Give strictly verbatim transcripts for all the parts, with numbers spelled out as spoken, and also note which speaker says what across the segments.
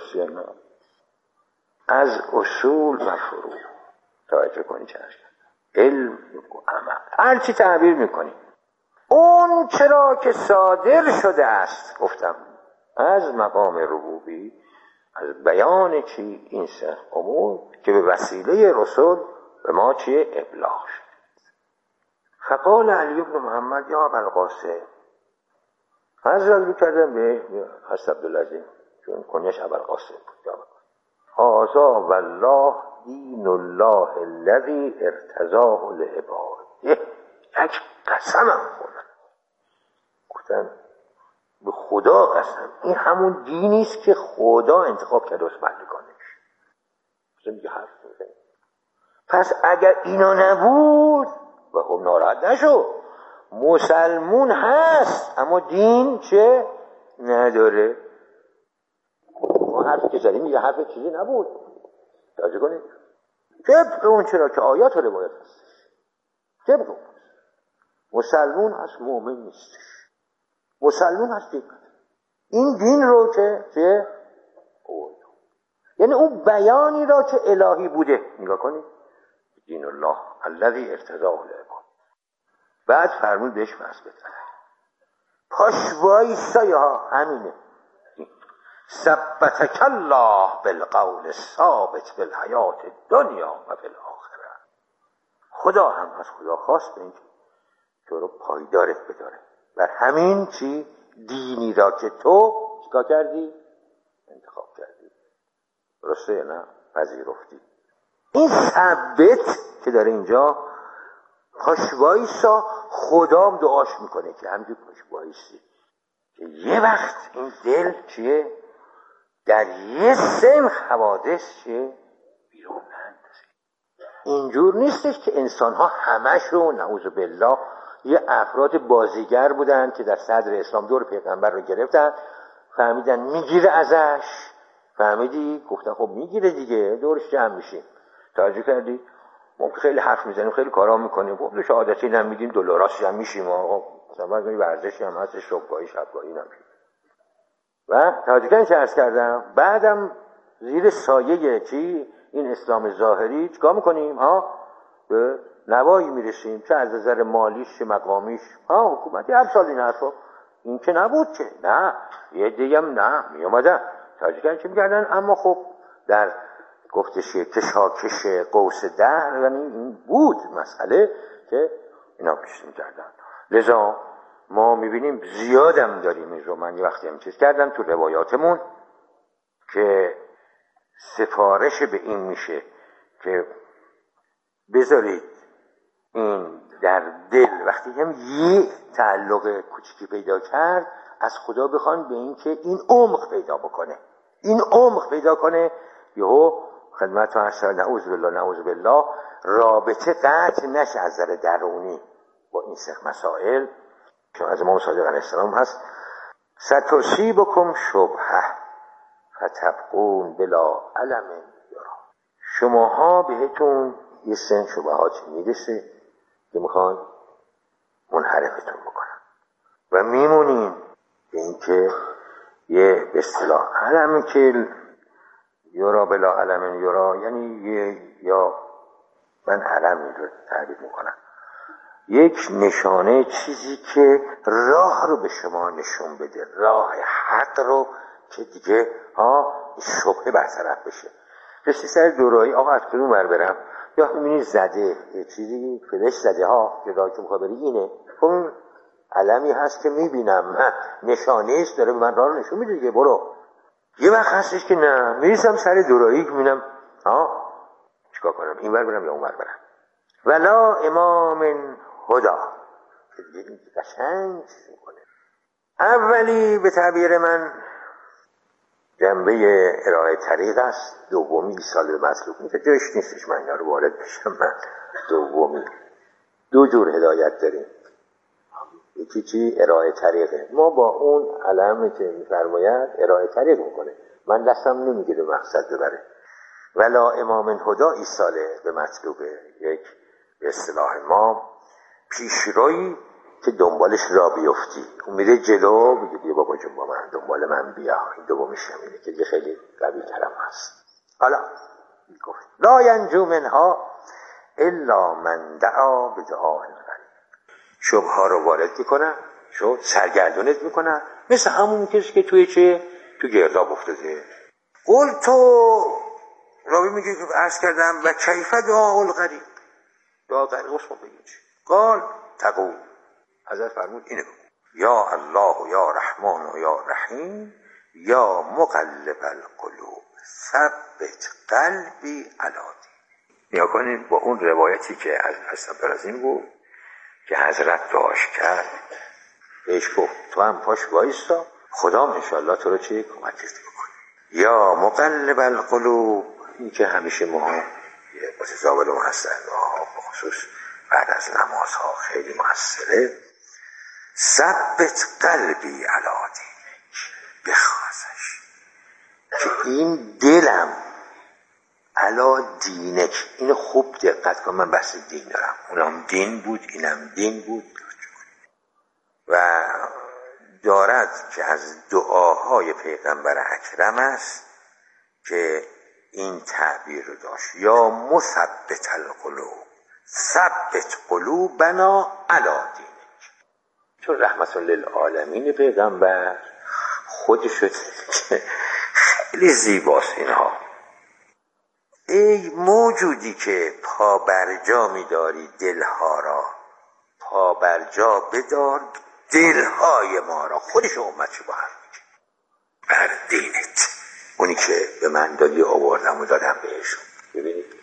Speaker 1: درستی نه، از اصول و فروع توجه کنی چه علم و عمل هر چی تعبیر میکنی، اون چرا که صادر شده است گفتم از مقام ربوبی، از بیان چی این سه امور که به وسیله رسول به ما چیه ابلاغ شد. فقال علی بن محمد یا ابوالقاسم، حضرت رو کردن به حضرت عبدالعظیم چون کنیش ابوالقاسم بود، هذا والله دین الله الذی ارتضاه لعباد. یک قسمم خوردن، گفتن به خدا قسم این همون دینی است که خدا انتخاب کرده از بندگانش. مثلا میگه حرف میزنه، پس اگر اینا نبود و خب ناراحت نشو، مسلمون هست اما دین چه نداره. ما حرفی که زدیم میگه حرف چیزی نبود، توجه کنید طبق اون چرا که آیات و روایات هستش، طبق اون مسلمون هست مؤمن نیستش، مسلمون هست دین. این دین رو که چه قول، یعنی اون بیانی را که الهی بوده نگاه کنید، دین الله الذی ارتضاه لعباد. بعد فرمود بهش فصل بزنه پاش وایسای ها همینه، ثبتک الله بالقول الثابت فی الحیات الدنیا و فی الاخره. خدا هم از خدا خواست به این تو رو پایدارت بداره بر همین چی دینی را که تو چیکار کردی انتخاب کردی، درسته نه پذیرفتی. این ثبت که داره اینجا پاش وایسا، خدام دعاش میکنه که همینجور پاش وایسی که یه وقت این دل چیه در یه سن حوادث چیه بیرون نندازه. اینجور نیستش که انسان ها همشون نعوذ بالله یه افراد بازیگر بودن که در صدر اسلام دور پیغمبر رو گرفتن، فهمیدن میگیره ازش، فهمیدی گفتن خب میگیره دیگه دورش جمع میشیم. توجه کردی ما خیلی حرف میزنیم خیلی کارا میکنیم، خب شهادتی هم میدیم دلاراسی هم میشیم، آقا مثلا ورزشی هم هست صبحگاهی شبگاهی نمیشیم. و توجه کردن چه عرض کردم، بعدم زیر سایه چی این اسلام ظاهری چیکار میکنیم ها به نوایی میرسیم، چه از نظر مالیش چه مقامیش. ها حکومتی هر سال این حرفا این که نبود که نه، یه دیگه هم نه میومدن توجه کردن چه میکردن، اما خب در گفتش کشاکش قوس دهر یعنی این بود مسئله که اینا پیش میکردن. لذا ما میبینیم زیادم داریم این رو. من یه وقتی هم چیز کردم تو روایاتمون که سفارش به این میشه که بذارید این در دل وقتی هم یه تعلق کوچیکی پیدا کرد از خدا بخوان به این که این عمق پیدا بکنه، این عمق پیدا کنه. یهو خدمت ها هست نعوذ بالله نعوذ بالله رابطه قطع نشه از نظر درونی با این سه مسائل که از امام صادق علیه السلام هست. ستصیبکم شبهه فتبقون بلا علم یرا. شماها بهتون یه سن شبهات میرسه که میخوان منحرفتون بکنن و میمونین به این که یه به اصطلاح علمی که یرا بلا علم یرا، یعنی یه یا من علمی رو تعریف میکنم، یک نشانه چیزی که راه رو به شما نشون بده، راه حق رو که دیگه ها شبهه برطرف بشه. رسی سر دورایی آقا از کدوم ور برم، یا میبینی زده یه چیزی فلش زده ها که راه که میخواه بری اینه، اون علمی هست که میبینم نشانه است داره به من راه رو نشون میده دیگه برو. یه وقت هستش که نه میرسم سر دورایی که میبینم ها چیکار کنم، این ور برم یا اون ور برم. ولا امام هدا که دیگه این قشنگ میکنه. اولی به تعبیر من جنبه ارائه طریق است، دومی ایصال به مطلوب نیست، جایش نیستش من اینا رو وارد بشم. من دومی دو جور هدایت داریم، یکی چی ارائه طریقه، ما با اون علمی که میفرماید ارائه طریق میکنه، من دستم نمیگیره مقصد ببره. ولا امام هدا ایصال به مطلوبه، یک به اصطلاح ما پیشروی که دنبالش را بیفتی. اون میره جلو میگه بیا بابا جون با من دنبال من بیا. این دومیش همینه که یه خیلی قوی ترم هست. حالا میگفت لا ینجو منها الا من دعا بدعاء غریب. شبه ها رو وارد میکنن، شو سرگردونت میکنن، مثل همون کسی که توی چه تو گرداب افتاده. قول تو راوی میگه که عرض کردم و کیف دعاء الغریب، دعا غریب اصلا بگید قال تقول، حضرت فرمود اینه بگو یا الله یا رحمان و یا رحیم یا مقلب القلوب ثبت قلبی علی دینک. نیا کنید با اون روایتی که از حضرت برازین بود که حضرت دعاش کرد، بهش گفت تو هم پاش وایستا خدا انشاءالله تو رو چی کمکت بکنه. یا مقلب القلوب، این که همیشه ما یه متزاول هستن ما بخصوص بعد از نمازها خیلی موثره. ثبت قلبی علی دینک، بخوازش که این دلم علی دینک، اینو خوب دقت کن، من بحث دین دارم، اونم دین بود اینم دین بود و دارد که از دعاهای پیغمبر اکرم است که این تعبیر رو داشت یا مثبت القلوب ثبت قلوبنا علی دینک. چون رحمت للعالمین پیغمبر خودشو خیلی زیباست اینها. ای موجودی که پا برجا می‌داری دلها را، پا برجا بدار دلهای ما را. خودش امتشو با هم میگه بر دینت، اونی که به من دادی آوردم و دادم بهشون. ببینید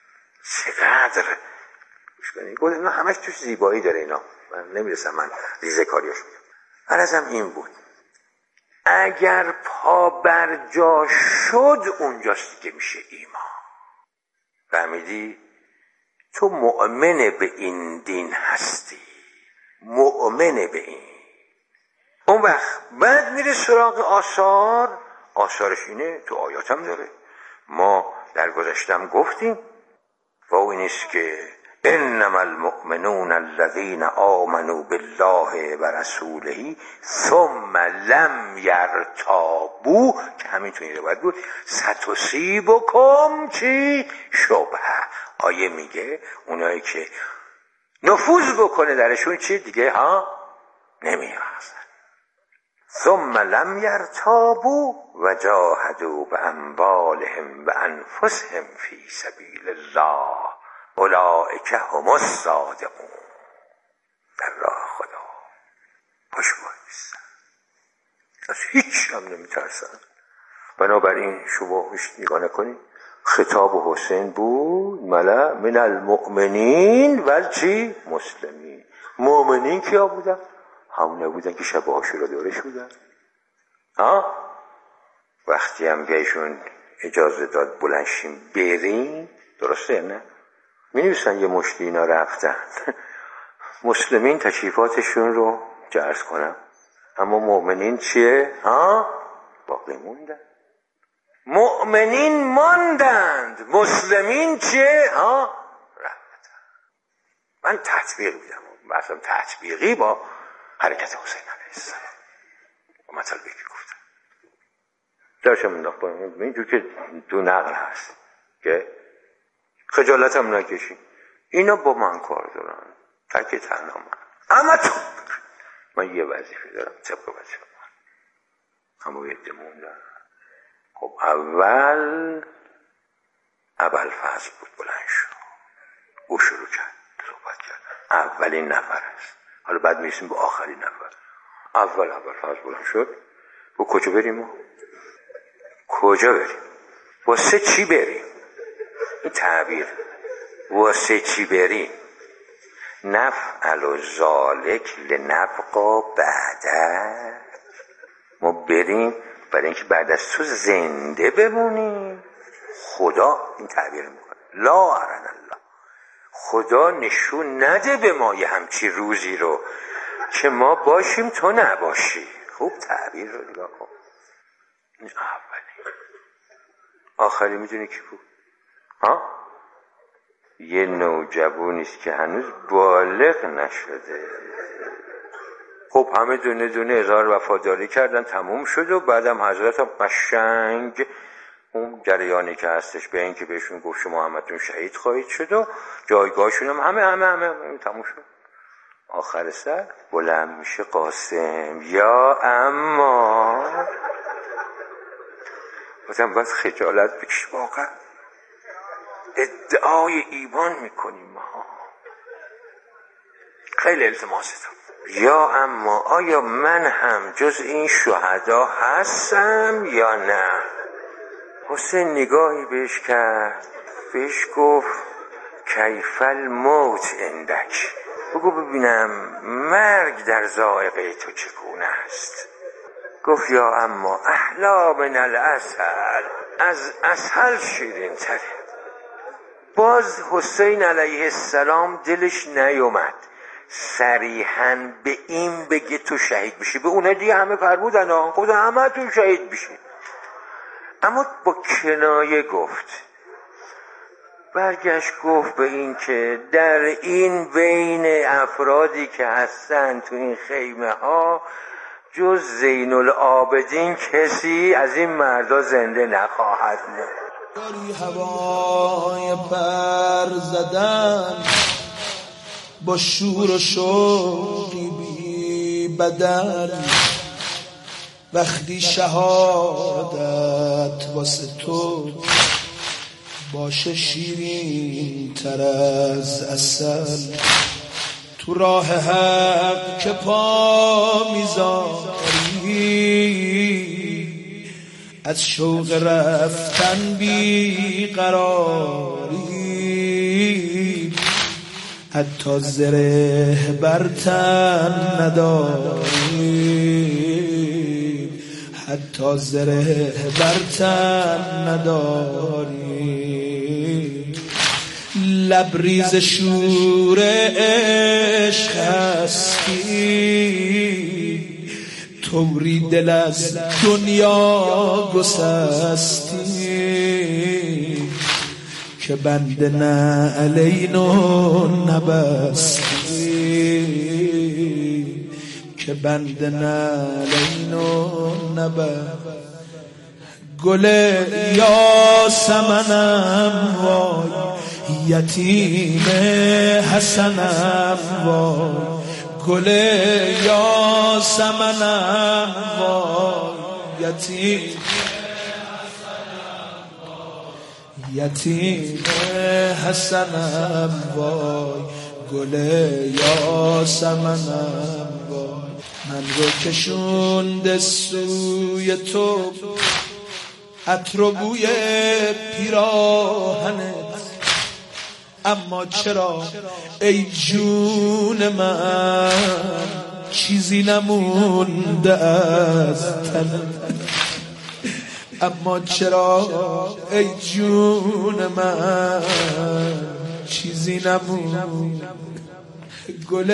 Speaker 1: چقدر گوش کنید، گفت اینا همش توش زیبایی داره. اینا من نمیرسم من ریزه کاریاش میگم. عرضم این بود اگر پا برجا شد اونجاست که میشه ایمان. فهمیدی؟ تو مؤمن به این دین هستی، مؤمن به این. اون وقت بعد میره سراغ آثار. آثارش اینه تو آیات هم داره، ما در گذشتم گفتیم و اون اینست که انما المؤمنون الذین آمنوا بالله و رسوله ثم لم یرتابوا، که همین تو این روایت بود ستصیبکم چی شبهه. آیه میگه اونایی که نفوذ بکنه درشون چی دیگه ها نمیارزن. ثم لم یرتابوا و جاهدوا باموالهم و انفسهم فی سبیل الله اولئک هم الصادقون. در راه خدا پاش وایسن، از هیچ هم نمیترسن. بنابراین شما نگاه نکنید، خطاب حسین بود ملا من المؤمنین ول چی مسلمین. مؤمنین کیا بودن؟ همونه بودن که شب عاشورا دورش بودن. ها وقتی هم بهشون اجازه داد بلنشیم بریم، درسته نه؟ می نویسن یه مشتی اینا رفتن مسلمین تشریفاتشون رو جرس کنم، اما مؤمنین چیه؟ ها باقی موندن. مؤمنین ماندند، مسلمین چیه؟ ها رفتن. من تطبیق میدم، مثلا تطبیقی با حرکت حسین علیه السلام و مطالبی که گفتم داشتم انداخت با اینجور که دو نقل هست که خجالت هم نکشی، اینا با من کار دارن تک تنها من، اما تو من یه وظیفه دارم طبق وظیفه من. اما یه دموندن. خب اول اول فضل بود بلند شد، او شروع کرد صحبت کرد، اولین نفر است. حالا بعد میرسیم به آخرین نفر. اول اول فضل بلند شد، با کجا بریم ما؟ کجا بریم؟ واسه چی بریم؟ این تعبیر واسه چی بریم؟ نفعل ذالک لنبقا بعده، ما بریم برای اینکه بعد از تو زنده بمونیم. خدا این تعبیر میکنه لا ارن الله، خدا نشون نده به ما یه همچی روزی رو که ما باشیم تو نباشی. خوب تعبیر رو نگاه کن. این اولی. آخری میدونی کی بود؟ ها؟ یه نوجوانیست که هنوز بالغ نشده، خب همه دونه دونه اظهار وفاداری کردن، تموم شد و بعدم حضرت هم قشنگ اون جریانی که هستش به این که بهشون گفت شما همتون شهید خواهید شد و جایگاهشون هم همه همه همه, همه تموم شد. آخر سر بلند میشه قاسم، یا اما بازم باز خجالت بکش، واقعا ادعای ایمان میکنیم ما، خیلی التماستم، یا اما آیا من هم جز این شهدا هستم یا نه؟ حسین نگاهی بهش کرد، بهش گفت کیف الموت عندک، بگو ببینم مرگ در ذائقه تو چگونه است؟ گفت یا اما احلا من العسل، از عسل شیرین تره. باز حسین علیه السلام دلش نیومد صریحاً به این بگه تو شهید بشی، به اونه دیگه همه فرمودن ها، گفتن همه تو شهید بشی، اما با کنایه گفت. برگشت گفت به این که در این بین افرادی که هستن تو این خیمه ها جز زین العابدین کسی از این مردا زنده نخواهد موند.
Speaker 2: داری هوای پر زدن با شور و شوقی بی بدل، وقتی شهادت واسه تو باشه شیرین تر از عسل، تو راه حق که پا میذاری از شوق رفتن بی قراری، حتی زره بر تن نداری، حتی زره بر تن نداری، لبریز شور عشق هستی، طوری دل از دنیا گسستی، که بند نعلینو نبستی، که بند نعلینو نبستی. گل یاسمنم وای، یتیم حسنم وای، گل یاسمنم وای، یتیم یتیم حسنم وای، گل یاسمنم وای. من رو کشونده سوی تو عطر و بوی پیراهنت، اما چرا ای جون من چیزی نمونده از تنت؟ اما چرا ای جون من چیزی نمونده؟ گل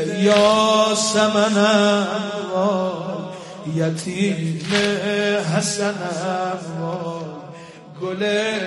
Speaker 2: یاسمنم وای، یتیم حسنم وای، گل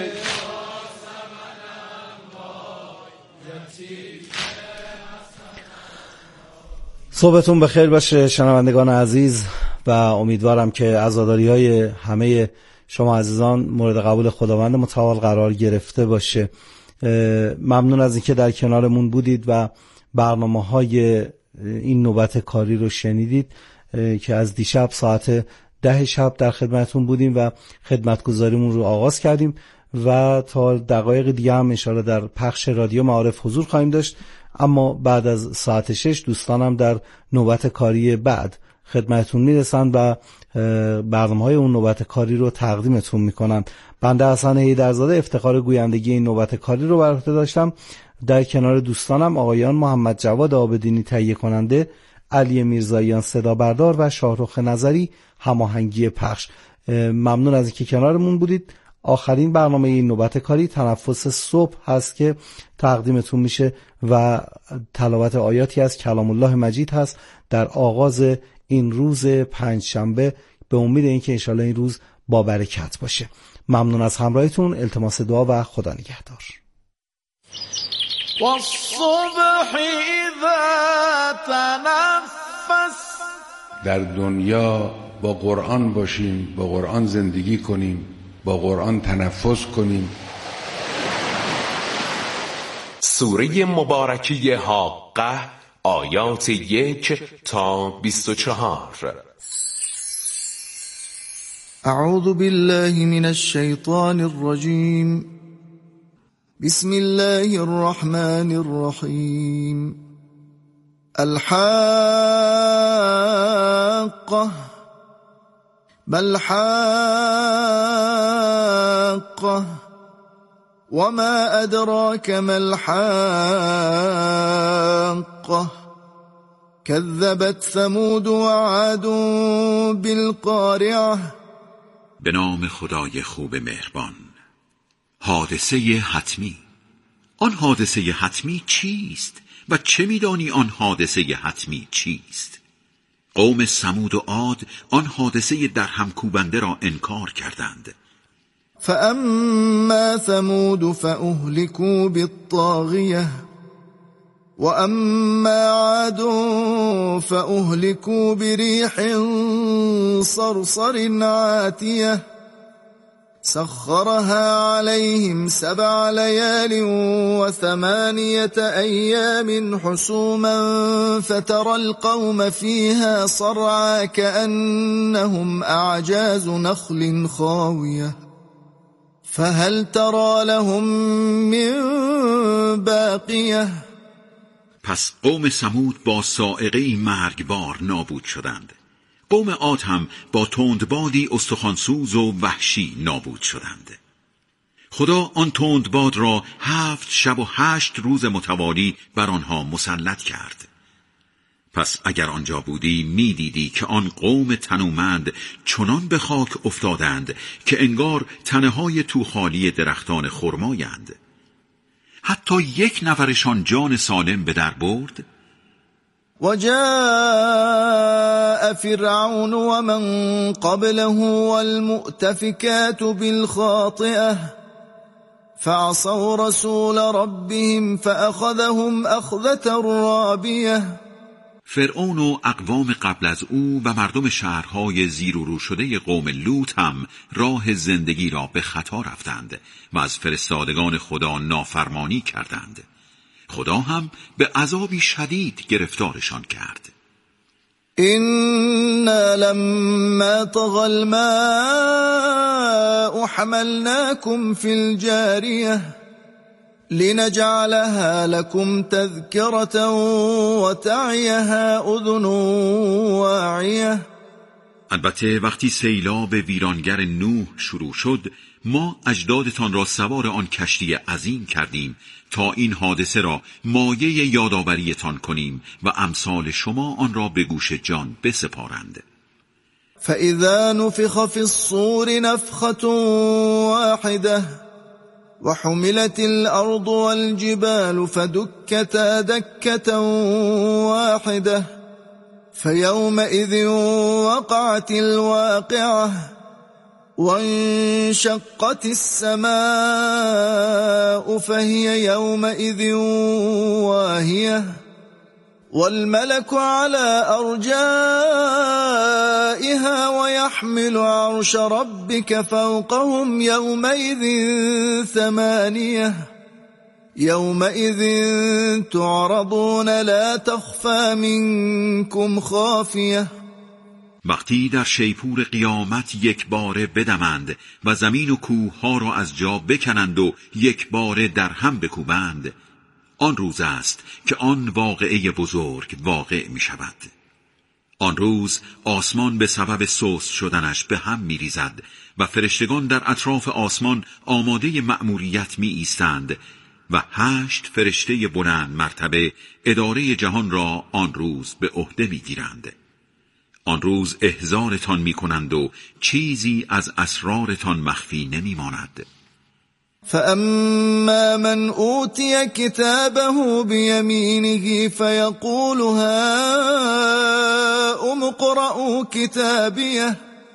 Speaker 3: صبحتون بخیر باشه شنوندگان عزیز و امیدوارم که عزاداری های همه شما عزیزان مورد قبول خداوند متعال قرار گرفته باشه. ممنون از اینکه در کنارمون بودید و برنامه های این نوبت کاری رو شنیدید که از دیشب ساعت ده شب در خدمتون بودیم و خدمتگزاریمون رو آغاز کردیم و تا دقایق دیگه هم انشاءالله در پخش رادیو معارف حضور خواهیم داشت. اما بعد از ساعت شش دوستانم در نوبت کاری بعد خدمتون میرسن و برنامه‌های اون نوبت کاری رو تقدیمتون میکنن. بنده حسن حیدرزاده افتخار گویندگی این نوبت کاری رو بر عهده داشتم. در کنار دوستانم آقایان محمد جواد آبدینی تهیه کننده، علی میرزاییان صدا بردار و شاهرخ نظری هماهنگی پخش. ممنون از اینکه کنارمون بودید. آخرین برنامه این نوبت کاری تنفس صبح هست که تقدیمتون میشه و تلاوت آیاتی از کلام الله مجید هست در آغاز این روز پنجشنبه، به امید اینکه انشالله این روز با برکت باشه. ممنون از همراهیتون، التماس دعا و خدا نگهدار.
Speaker 2: والصبح إذا تنفس
Speaker 4: در دنیا با قرآن باشیم، با قرآن زندگی کنیم، با قرآن تنفس کنیم.
Speaker 5: سوره مبارکی حاقه آیات یک تا بیست و چهار.
Speaker 6: اعوذ بالله من الشیطان الرجیم. بسم الله الرحمن الرحیم. الحاقة بل حاقة وما أدراك ما الحاقة كذبت ثمود وعاد بالقارعة.
Speaker 7: به نام خدای خوب مهربان. حادثه حتمی. آن حادثه حتمی چیست و چه می‌دانی آن حادثه حتمی چیست؟ قوم ثمود و عاد آن حادثه در هم کوبنده را انکار کردند.
Speaker 6: فأما ثمود فأهلكوا بالطاغية وأما عاد فأهلكوا بريح صرصر عاتية سخرها عليهم سبع ليال وثمانية أيام حسوما فترى القوم فيها صرعى كأنهم أعجاز نخل خاوية فهل ترى لهم من باقیه.
Speaker 7: پس قوم ثمود با صاعقه‌ای مرگبار نابود شدند. قوم عاد هم با تندبادی استخوانسوز و وحشی نابود شدند. خدا آن تندباد را هفت شب و هشت روز متوالی بر آنها مسلط کرد. پس اگر آنجا بودی می دیدی که آن قوم تنومند چنان به خاک افتادند که انگار تنه‌های توخالی درختان خرمایند. حتی یک نفرشان جان سالم به در برد.
Speaker 6: وجاء فرعون ومن قبله والمؤتفكات بالخاطئة فعصوا رسول ربهم فأخذهم أخذة رابية.
Speaker 7: فرعون و اقوام قبل از او و مردم شهرهای زیر و رو شده قوم لوط هم راه زندگی را به خطا رفتند و از فرستادگان خدا نافرمانی کردند. خدا هم به عذابی شدید گرفتارشان کرد.
Speaker 6: إنا لما طغى الماء حملناكم في الجارية لنجعلها لكم تذكرة وتعيها أذن واعية.
Speaker 7: البته وقتی سیلاب ویرانگر نوح شروع شد ما اجدادتان را سوار آن کشتی عظیم کردیم تا این حادثه را مایه یادآوریتان کنیم و امثال شما آن را به گوش جان بسپارند.
Speaker 6: فإذا نفخ في الصور نفخة واحدة وحملت الأرض والجبال فدكتا دكة واحدة فيومئذ وقعت الواقعة وانشقت السماء فهي يومئذ واهية والملك على أرجائها ويحمل عرش ربك فوقهم يومئذ ثمانية يومئذ تعرضون لا تخفى منكم خافية.
Speaker 7: وقتی در شیپور قیامت یک باره بدمند و زمین و کوه ها را از جا بکنند و یک باره در هم بکوبند، آن روز است که آن واقعه بزرگ واقع می شود. آن روز آسمان به سبب سست شدنش به هم می ریزد و فرشتگان در اطراف آسمان آماده مأموریت می ایستند و هشت فرشته بلند مرتبه اداره جهان را آن روز به عهده می گیرند. آن روز احضارتان می کنند و چیزی از اسرارتان مخفی نمی ماند.
Speaker 6: فأما من أوتي كتابه بيمينه فيقول هاؤم اقرءوا كتابيه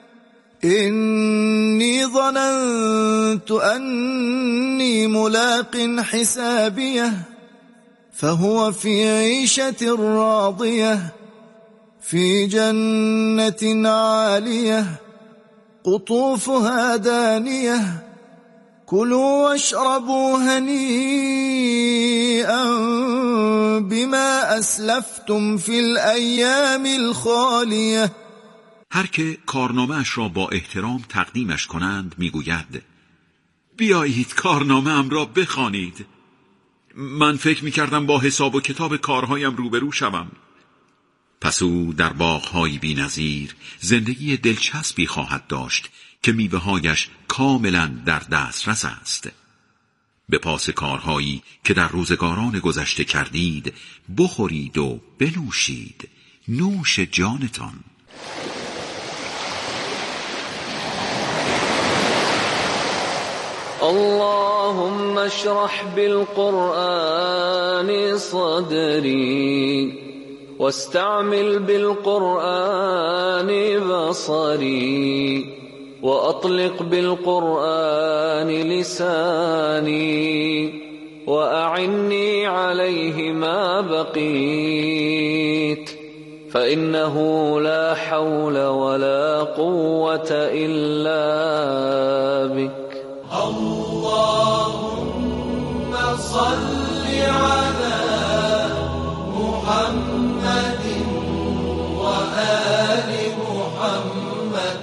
Speaker 6: إني ظننت أني ملاق حسابيه فهو في عيشة راضية في جنة عالية قطوفها دانية كلوا واشربوا هنيئا بما اسلفتم في الایام الخالیه.
Speaker 7: هر که کارنامه‌اش را با احترام تقدیمش کنند میگوید بیایید کارنامه‌ام را بخوانید. من فکر میکردم با حساب و کتاب کارهایم روبرو شوم. پس او در باغ‌های بی‌نظیر زندگی دلچسبی خواهد داشت که میوه‌هایش کاملا در دسترس است. به پاس کارهایی که در روزگاران گذشته کردید بخورید و بنوشید، نوش جانتان.
Speaker 8: اللهم اشرح بالقرآن صدري واستعمل بالقرآن بصري وأطلق بالقرآن لساني وأعني عليه ما بقيت فإنه لا حول ولا قوة إلا بك.
Speaker 2: اللهم صل على محمد وآل محمد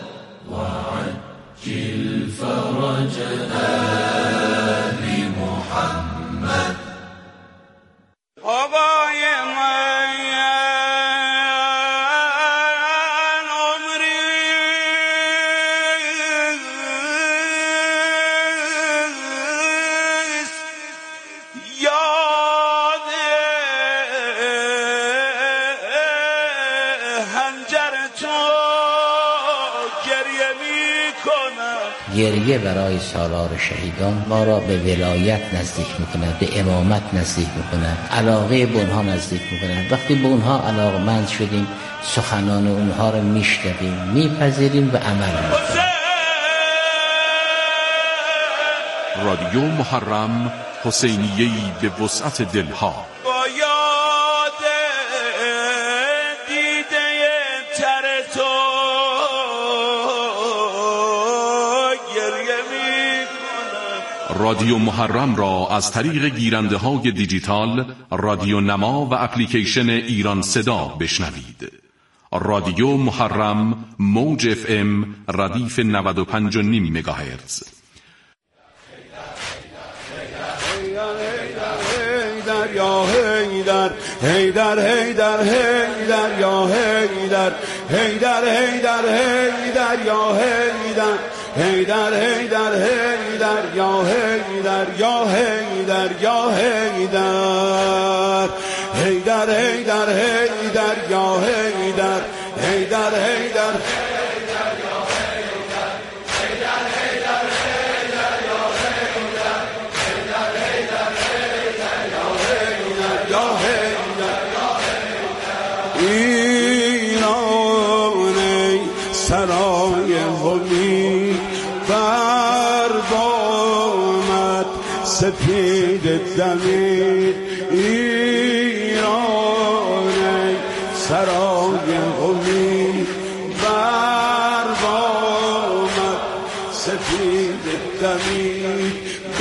Speaker 2: وعجل فرج آل محمد. آقای
Speaker 9: گریه برای سالار شهیدان ما را به ولایت نزدیک میکند، به امامت نزدیک میکند، علاقه به اونها نزدیک میکند. وقتی به اونها علاقمند شدیم سخنان اونها را میشنویم، میپذیریم و عمل میکنیم.
Speaker 5: رادیو محرم، حسینیه‌ای به وسعت دلها. رادیو محرم را از طریق گیرنده های دیجیتال، رادیو نما و اپلیکیشن ایران صدا بشنوید. رادیو محرم، موج اف ام، ردیف نود و پنج و نیم مگاهرتز.
Speaker 2: یا هیدر هیدر هیدر هیدر یا هیدر هیدر هیدر هیدر یا هیدر هیدر هیدر هیدر یا هیدر یا هیدر یا هیدر هیدر هیدر هیدر یا هیدر هیدر هیدر ایران سرای همی بر بامت سپید دمید. ایران سرای همی بر بامت سپید دمید.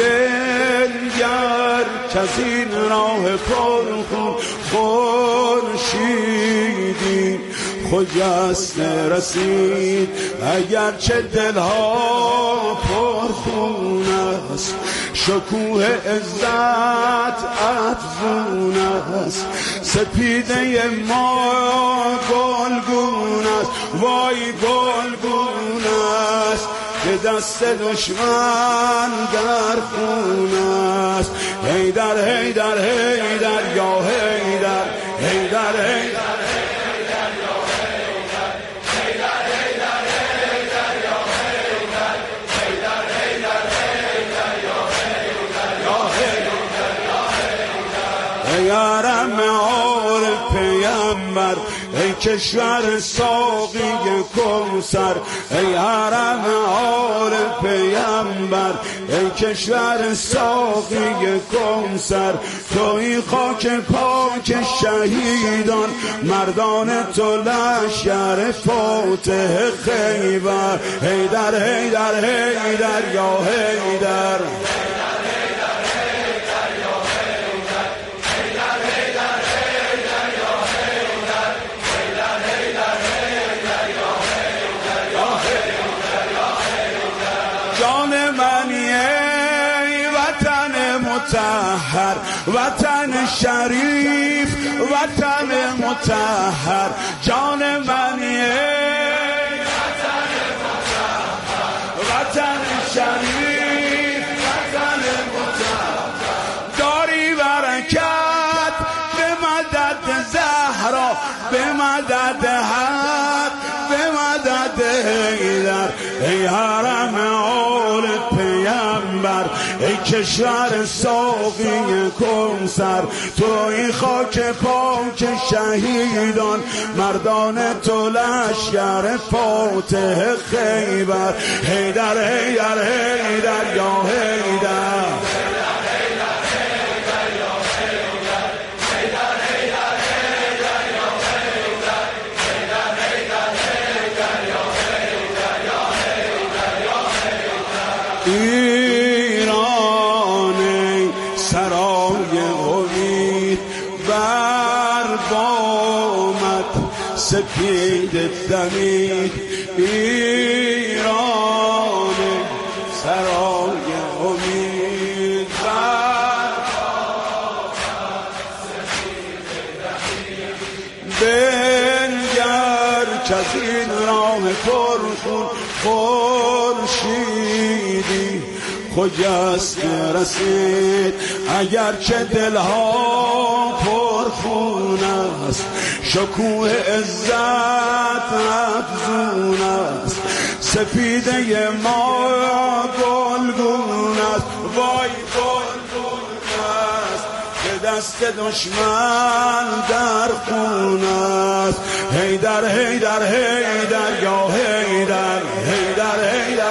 Speaker 2: بنگر کز این راه پرخون خورشیدی خجسته رسید. اگرچه دلها پرخون است شکوه عزت افزون است. سپیده ما گلگون است، وای گلگون است که دست دشمن در خون است. هیدر هیدر هیدر یا هیدر هیدر هیدر یارم عارف پیامبر ای کشور ساقی کوثر، ای حرم آل پیامبر، ای کشور ساقی کوثر، توی خاک پاک شهیدان، مردان تو لشکر فاتح خیبر. حیدر حیدر حیدر یا حیدر، جان منی ای وطن مطهر، وطن شریف، وطن مطهر، جان منی ای وطن مطهر، وطن شریف، وطن مطهر، داری برکت به مدد زهرا، به مدد حق، به مدد حیدر، ای حرم آل پیامبر، ای کشور ساقی کوثر، توی خاک پاک شهیدان، مردان تو لشکر فاتح خیبر. حیدر حیدر حیدر یا حیدر، ایران سرای امید بر بامت سپید دمید، ایران سرای امید بر بامت سپید دمید، بنگر کز این راه پرخون خورشیدی خجست رسید، اگرچه دلها پرخون است، شکوه عزت افزون است، سپیده ما گلگون است، وای گلگون است که دست دشمن در خون است. حیدر حیدر حیدر یا حیدر، حیدر حیدر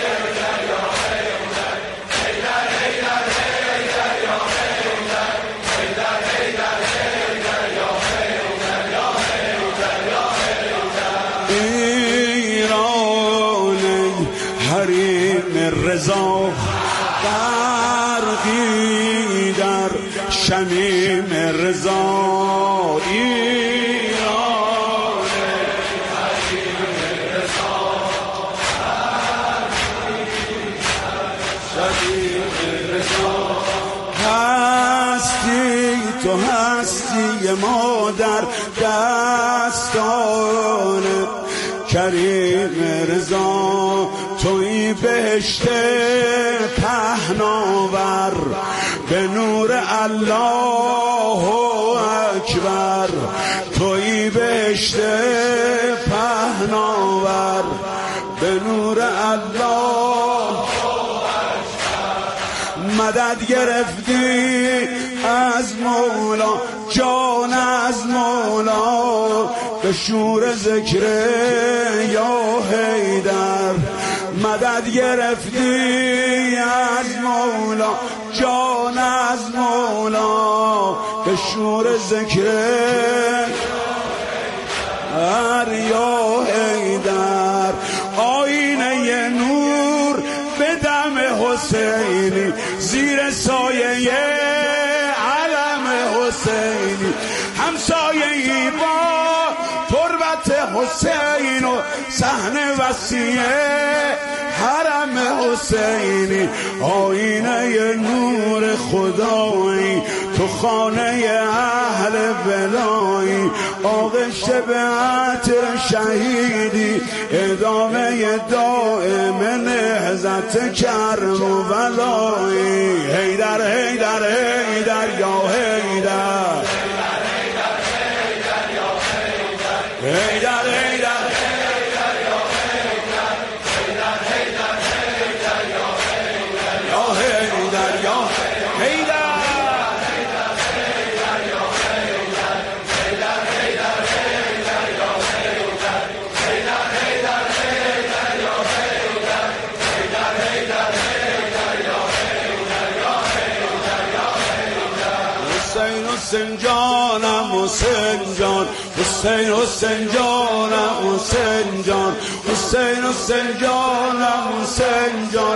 Speaker 2: رضا، غرقی در شمیم رضا، ایران حریم رضا، غرقی در شمیم رضا، هستی تو هستی ما در دستان کریم رضا، توی بهشت پهناور، به نور الله اکبر، توی بهشت پهناور، به نور الله مدد گرفتی از مولا، جان از مولا، به شور ذکر یا حیدر، مدد گرفتی از مولا، جان از مولا، به شور ذکر هر یا حیدر، آینه نور به دم حسینی، زیر سایه علم حسینی، همسایه‌ای با تربت حسین و صحن وسیع حرم حسینی، آینه نور خدایی تو خانه اهل بلایی، آغشته به عطر شهیدی، ادامه دائم نهضت کرم و ولایی. حیدر حیدر حیدر یا حیدر، حیدر حیدر حسین جانم حسین جان حسین حسین جانم حسین جان حسین حسین جانم حسین جان